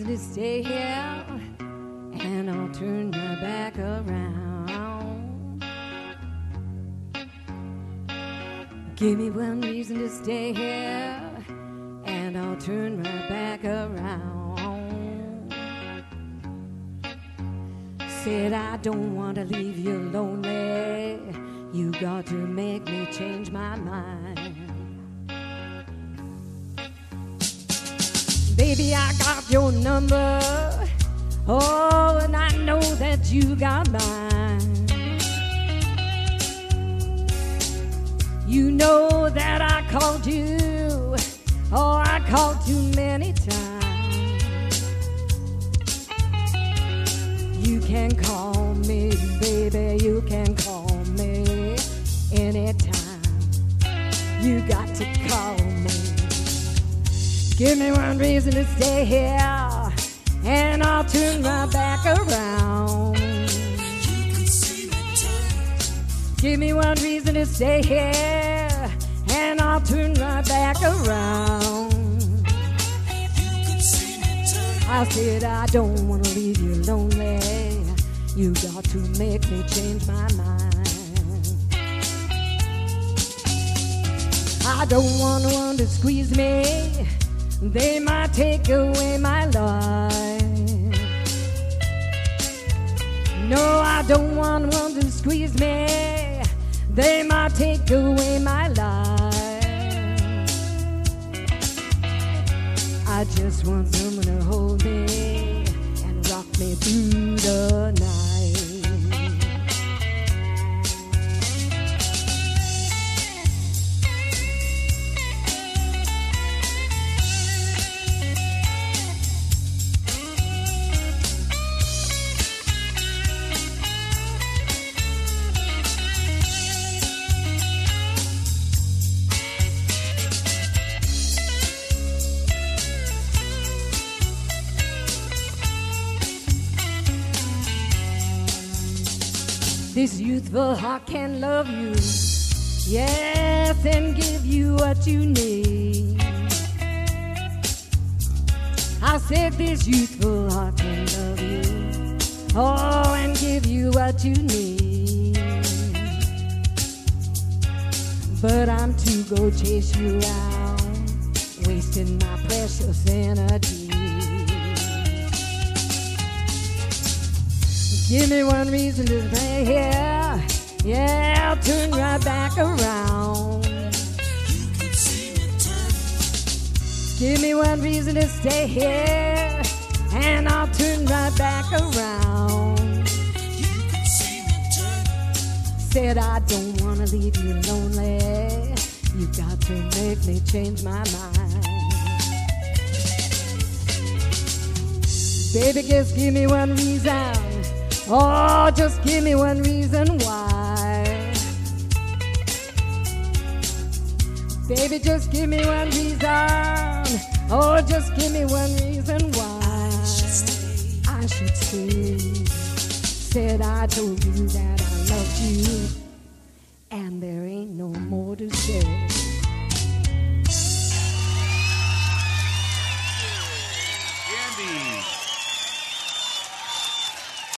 reason to stay here, and I'll turn my back around. Give me one reason to stay here, and I'll turn my back around. Said I don't want to leave you lonely. You got to make me change my mind. Baby, I got your number. Oh, and I know that you got mine. You know that I called you. Oh, I called too many times. You can call me, baby, you can call me anytime. You got to call me. Give me one reason to stay here, and I'll turn my back around. Give me one reason to stay here, and I'll turn my back around. I said I don't want to leave you lonely. You got to make me change my mind. I don't want one to squeeze me. They might take away my life. No, I don't want one to squeeze me. They might take away my life. I just want someone to hold me and rock me through the night. This youthful heart can love you, yes, and give you what you need. I said this youthful heart can love you, oh, and give you what you need. But I'm to go chase you around, wasting my precious energy. Give me one reason to stay here, yeah, I'll turn right back around. Give me one reason to stay here, and I'll turn right back around. Said I don't want to leave you lonely. You got to make me change my mind. Baby, just give me one reason. Oh, just give me one reason why. Baby, just give me one reason. Oh, just give me one reason why I should stay. Said I told you that I loved you, and there ain't no more to say.